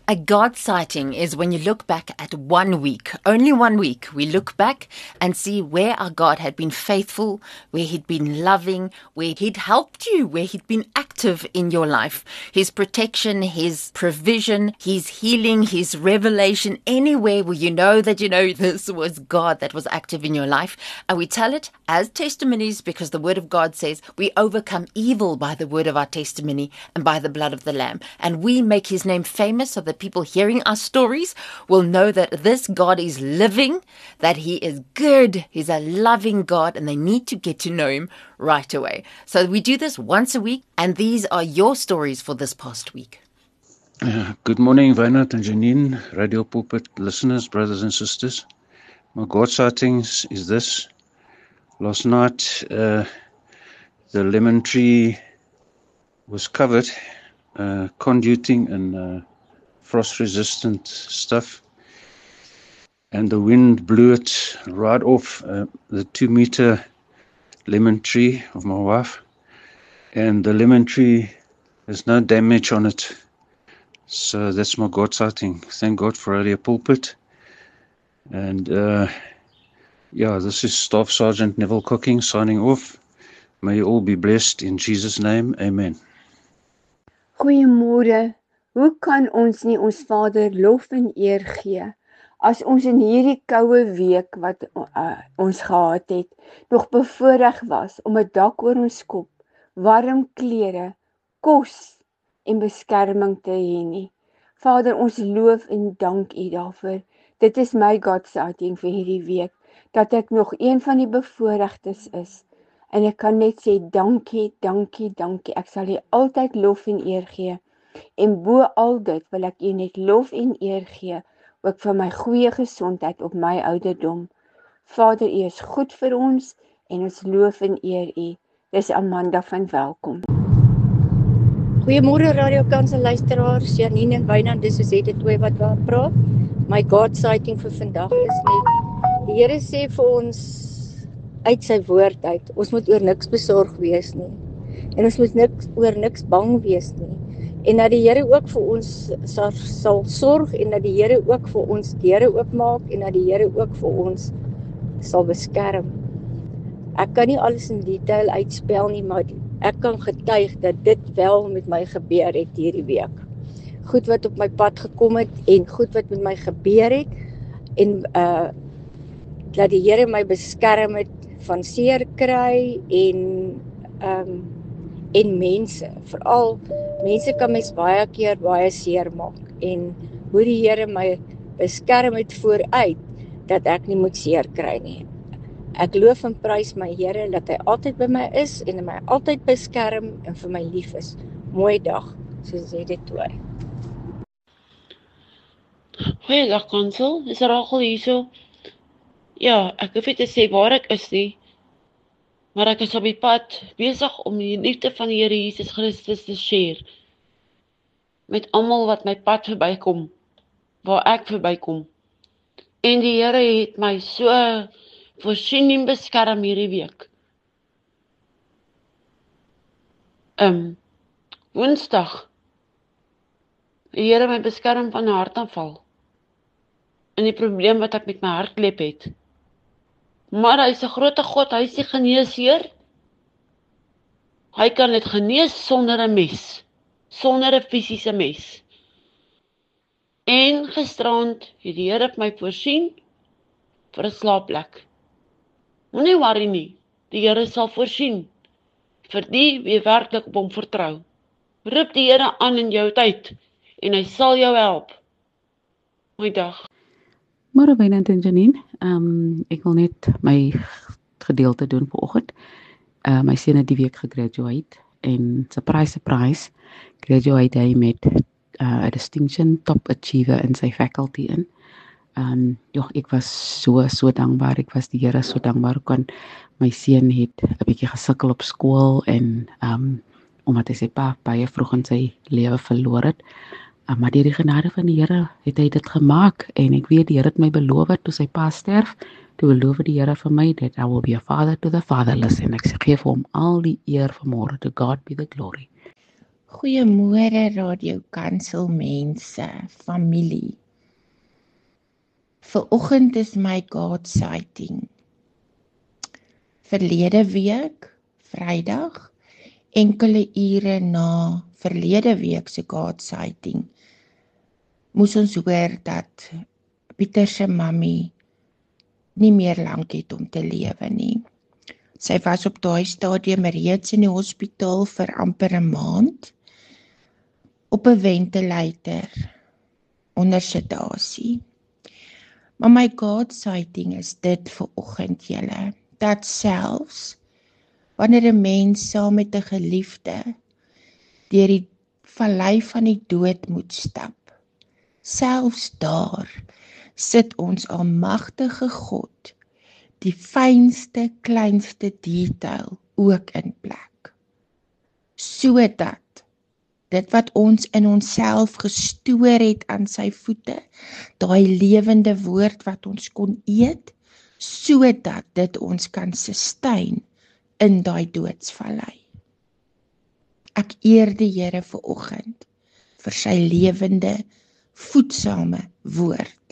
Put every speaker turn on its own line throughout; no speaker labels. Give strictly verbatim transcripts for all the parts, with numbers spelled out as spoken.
A God sighting is when you look back at one week, only one week. We look back and see where our God had been faithful, where he'd been loving, where he'd helped you, where he'd been active in your life. His protection, his provision, his healing, his revelation, anywhere where you know that you know this was God that was active in your life. And we tell it as testimonies because the word of God says we overcome evil by the word of our testimony and by the blood of the Lamb. And we make his name famous so that people hearing our stories will know that this God is living, that he is good, he's a loving God, and they need to get to know him right away. So we do this once a week, and these are your stories for this past week.
Uh, good morning, Wynand and Janine, Radio Pulpit listeners, brothers and sisters. My God sightings is this. Last night, uh, the lemon tree was covered, uh, conduiting and uh, frost-resistant stuff, and the wind blew it right off uh, the two-meter lemon tree of my wife, and the lemon tree has no damage on it. So that's my God sighting. Thank God for Radio Pulpit. And uh, yeah, this is Staff Sergeant Neville Cooking signing off. May you all be blessed in Jesus' name. Amen.
Goeiemôre. Hoe kan ons nie ons Vader lof en eer gee as ons in hierdie koue week wat uh, ons gehad het, nog bevoorreg was om 'n dak oor ons kop, warm klere, kos en beskerming te hê nie. Vader, ons loof en dank U daarvoor. Dit is my God sighting vir hierdie week, dat ek nog een van die bevoorregtes is. En ek kan net sê dankie, dankie, dankie. Ek sal U altyd lof en eer gee. En bo al dit wil ek U net lof en eer gee, ook vir my goeie gesondheid op my ouderdom. Vader, U is goed vir ons en ons loof en eer U. Dis Amanda van Welkom.
Goeiemôre Radio Kansel luisteraars, Janine en Wynand, dis Suzette twee wat daar praat. My God sighting vir vandag is net, die Here sê vir ons uit sy woord uit, ons moet oor niks besorg wees nie. En ons moet niks, oor niks bang wees nie. En dat die Here ook vir ons sal, sal sorg en dat die Here ook vir ons deure oopmaak en dat die Here ook vir ons sal beskerm. Ek kan nie alles in detail uitspel nie, maar ek kan getuig dat dit wel met my gebeur het hierdie week. Goed wat op my pad gekom het en goed wat met my gebeur het en uh, dat die Here my beskerm het van seer kry en um, en mense, veral mense kan mens baie keer baie seer maak en hoe die Here my beskerm het vooruit dat ek nie moet seer kry nie. Ek loof en prys my Here dat hy altyd by my is en my altyd beskerm en vir my lief is. Mooi dag, soos hy dit toe.
Goeiedag Kansel, is Rachel hierso? Ja, ek hoef nie te sê waar ek is nie, maar ek is op die pad besig om die liefde van die Here Jesus Christus te share met almal wat my pad verbykom, waar ek verbykom. En die Here het my so voorsien en beskerm hierdie week. Um, Woensdag, die Here my beskerm van 'n hartaanval en die probleem wat ek met my hartklep het. Maar hy is 'n groot God, hy is die geneesheer. Hy kan dit genees sonder 'n mes, sonder 'n fisiese mes. En gisterand het die Here my voorsien vir 'n slaapplek. Moenie worry nie, die Here sal voorsien vir die wie werklik op hom vertrou. Roep die Here aan in jou tyd en hy sal jou help. Mooi dag.
Môre Wynand en Janine, um, ek wil net my gedeelte doen vanoggend. Uh, my seun het die week gegraduate en surprise surprise graduate hy met uh, a distinction top achiever in sy faculty in. Um, joh, ek was so so dankbaar, ek was die Here so dankbaar kan my seun het 'n bietjie gesukkel op skool en um, omdat hy sy pa baie vroeg in sy lewe verloor het. Uh, maar deur die genade van die Here het hy dit gemaak en ek weet die Here het my beloof toe sy pa sterf, toe beloof die Here vir my that I will be a father to the fatherless en ek gee vir hom al die eer vanmôre, to God be the glory.
Goeiemôre Radio Kansel mense, familie. Vanoggend is my God sighting. Verlede week, Vrydag, enkele ure na verlede week se God sighting, moes ons hoor dat Pieter se mammie nie meer lank het om te lewe nie. Sy was op daai stadium reeds in die hospitaal vir amper 'n maand, op 'n ventilator, onder sedasie. Maar my God sighting is dit vir oggend julle, dat selfs wanneer 'n mens saam met 'n geliefde deur die vallei van die dood moet stap, selfs daar sit ons almagtige God die fynste, kleinste detail ook in plek, sodat dit wat ons in onsself gestoor het aan sy voete, daai lewende woord wat ons kon eet, sodat dit ons kan sustain in daai doodsvallei. Ek eer die Here vir oggend vir sy lewende, voedsame woord.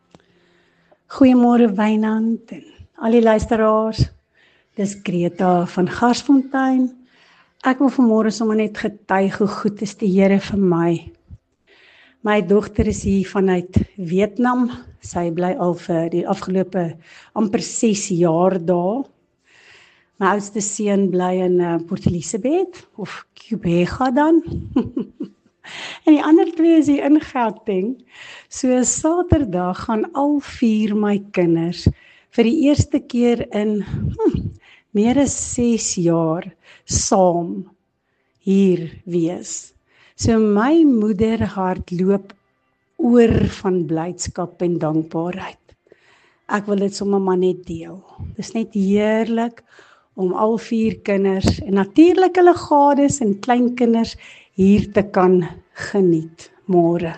Goeiemôre Wynand en al die luisteraars. Dis Greta van Garsfontein. Ek wil vanmôre sommer net getuig hoe goed is die Here vir my. My dogter is hier vanuit Vietnam. Sy bly al vir die afgelope amper ses jaar daar. My oudste seun bly in uh, Port Elizabeth of Quebec dan. En die ander twee is hier in Gauteng. So Saterdag gaan al vier my kinders vir die eerste keer in hmm, meer as ses jaar saam hier wees. So my moederhart loop oor van blydskap en dankbaarheid. Ek wil dit sommer maar net deel. Dis net heerlik om al vier kinders en natuurlik hulle gades en kleinkinders hier te kan geniet môre.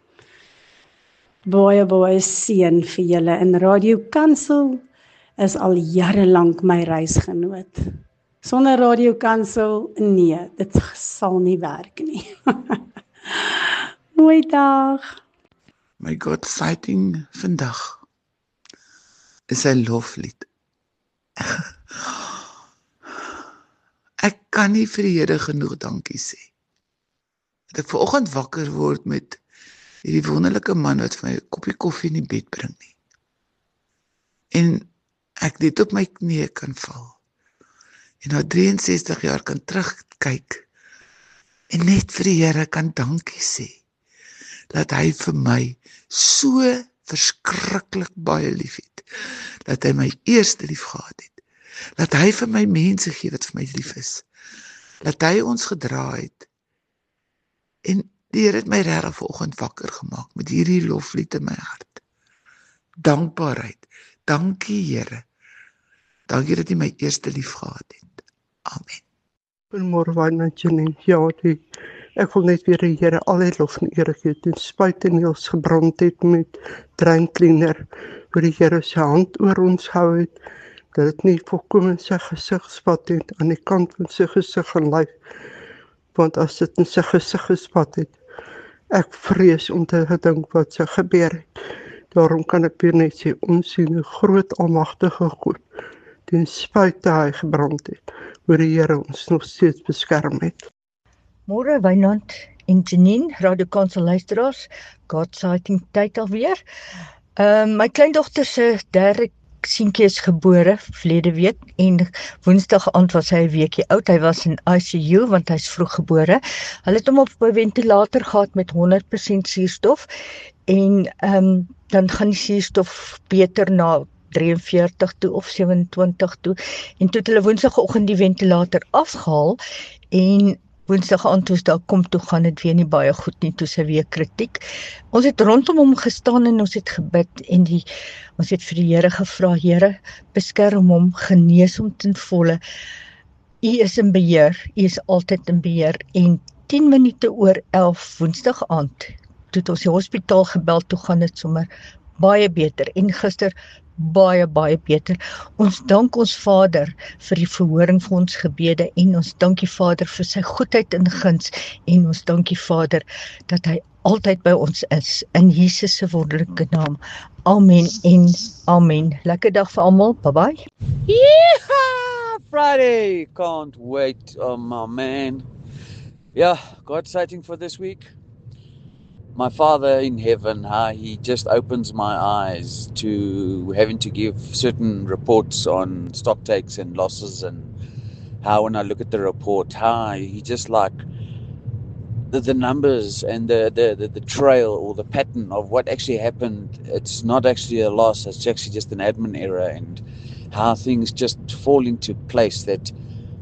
Baie baie seën vir julle in Radio Kansel is al jare lank my reisgenoot. Sonder Radio Kansel, nee, dit sal nie werk nie. Mooi dag.
My God sighting vandag is 'n loflied. Ek kan nie vir die Here genoeg dankie sê. Dat ek vanoggend wakker word met hierdie wonderlike man wat vir my 'n koppie koffie in die bed bring nie. En ek net op my knieë kan val. En na ses drie ses jaar kan terugkyk en net vir die Here kan dankie sê. Dat hy vir my so verskriklik baie lief het. Dat hy my eerste lief gehad het. Dat hy vir my mense gee wat vir my lief is. Dat hy ons gedra het. En die Here het my regtig vanoggend wakker gemaak met hierdie loflied in my hart. Dankbaarheid. Dankie Here. Dankie dat jy my eerste lief gehad het. Amen.
Goeiemôre Wynand Janine. Ja, die, ek wil net weer die Here al die lof en eer gee ten spyte en ons gebrand het met drain cleaner, waar die Here sy hand oor ons hou het, dat dit nie volkom in sy gesig spat het, aan die kant van sy gesig gaan lyk, want as dit in sy gesig gespat het, ek vrees om te gedink wat sy gebeur het. Daarom kan ek weer net sê, ons sien 'n groot almagtige God, ten spyte hy gebrand het, waar die Here ons nog steeds beskerm het.
Môre Wynand en Janine, Radio Kansel luisteraars, God sighting tyd alweer. Uh, my kleindogter se derde seentjie is gebore verlede week en Woensdag aand was hy 'n weekie oud. Hy was in I C U want hy's vroeg gebore. Hulle het hom op 'n ventilator gehad met honderd persent suurstof en um, dan gaan die suurstof beter na drie en veertig toe of sewe en twintig toe. En toe het hulle Woensdagoggend die ventilator afgehaal en Woensdag aand toe daar kom toe gaan dit weer nie baie goed nie, toe sy weer kritiek. Ons het rondom hom gestaan en ons het gebid en die ons het vir die Here gevra, Here, beskerm hom, genees hom ten volle. U is in beheer, u is altyd in beheer. En tien minute oor elf Woensdag aand, toe het ons die hospitaal gebel, toe gaan dit sommer baie beter en gister baie baie beter. Ons dank ons Vader vir die verhoring vir ons gebede en ons dank die Vader vir sy goedheid en guns en ons dank die Vader dat hy altyd by ons is in Jesus se wonderlike naam. Amen en amen. Lekker dag vir almal. Bye bye.
Yeehaw! Friday! Can't wait. Oh my man. Yeah, God's sighting for this week. My Father in heaven, how he just opens my eyes to having to give certain reports on stock takes and losses, and how when I look at the report, how he just like the, the numbers and the, the, the, the trail or the pattern of what actually happened. It's not actually a loss, it's actually just an admin error, and how things just fall into place that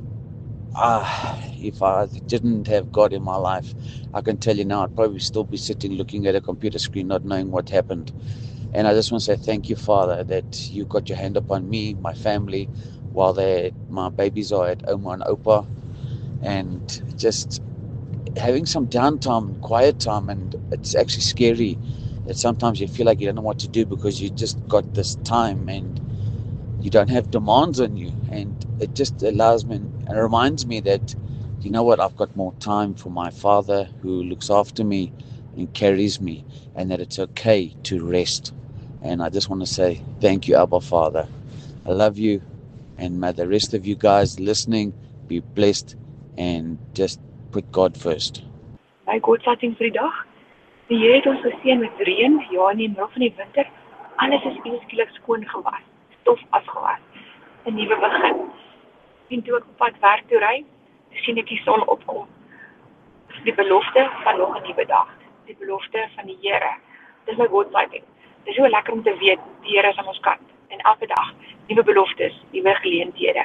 ah, if I didn't have God in my life, I can tell you now, I'd probably still be sitting looking at a computer screen, not knowing what happened. And I just want to say thank you, Father, that you got your hand upon me, my family, while they, my babies are at Oma and Opa, and just having some downtime, quiet time, and it's actually scary that sometimes you feel like you don't know what to do because you just got this time and you don't have demands on you, and it just allows me and reminds me that, you know what, I've got more time for my Father who looks after me and carries me, and that it's okay to rest. And I just want to say thank you, Abba Father. I love you, and may the rest of you guys listening be blessed and just put God first.
My God sighting vir die dag. Die Here het ons geseën met reën, ja, in die middel van die winter. Alles is skielik skoon gewas, stof afgewas, 'n nuwe begin. En toe ek op pad werk toe ry, sien ek die son opkom. Die belofte van nog 'n nuwe dag, die belofte van die Here. Dis my God sighting. Dit is so lekker om te weet die Here is aan ons kant en elke dag nuwe beloftes, nuwe geleenthede.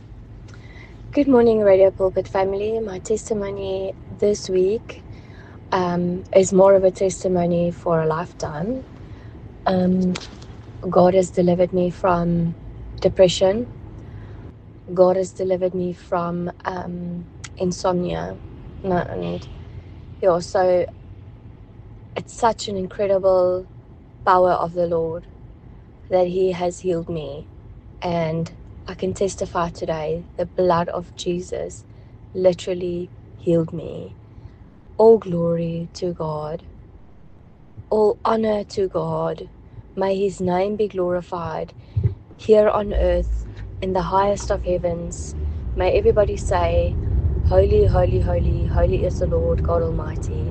Good morning, Radio Pulpit family. My testimony this week um, is more of a testimony for a lifetime. Um, God has delivered me from depression. God has delivered me from um, insomnia. No, and yeah, so it's such an incredible power of the Lord that He has healed me, and I can testify today, the blood of Jesus literally healed me. All glory to God. All honor to God. May His name be glorified here on earth, in the highest of heavens. May everybody say, Holy, holy, holy, holy is the Lord God Almighty.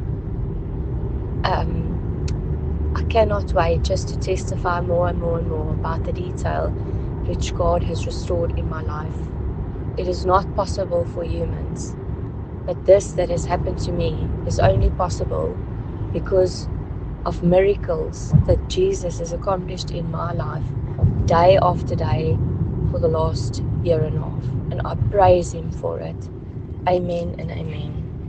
Um, I cannot wait just to testify more and more and more about the detail which God has restored in my life. It is not possible for humans, but this that has happened to me is only possible because of miracles that Jesus has accomplished in my life, day after day, for the last year and a half. And I praise Him for it. Amen and amen.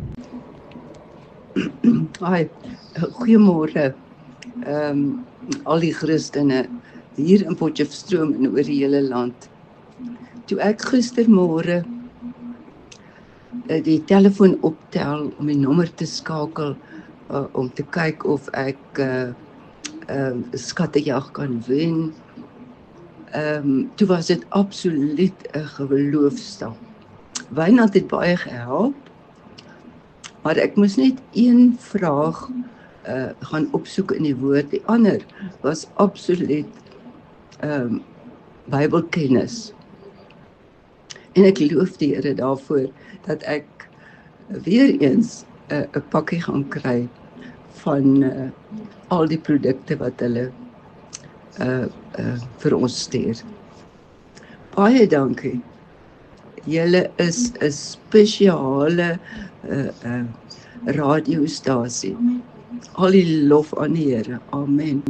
Hi, goeiemôre. Ehm um, al die Christene hier in Potchefstroom en oor die hele land. Toe ek gistermôre uh, die telefoon optel om die nommer te skakel uh, om te kyk of ek 'n uh, uh, skattejag kan wen. Ehm um, toe was dit absoluut 'n geloofstap. Wynand het baie gehelp, maar ek moes net een vraag uh, gaan opsoek in die woord. Die ander was absoluut ehm um, Bybelkennis. En ek loof die Here daarvoor dat ek weer eens 'n uh, 'n pakkie gaan kry van uh, al die produkte wat hulle uh, uh, vir ons stuur. Baie dankie. Julle is 'n spesiale uh, uh, radiostasie. Al die lof aan die Here. Amen.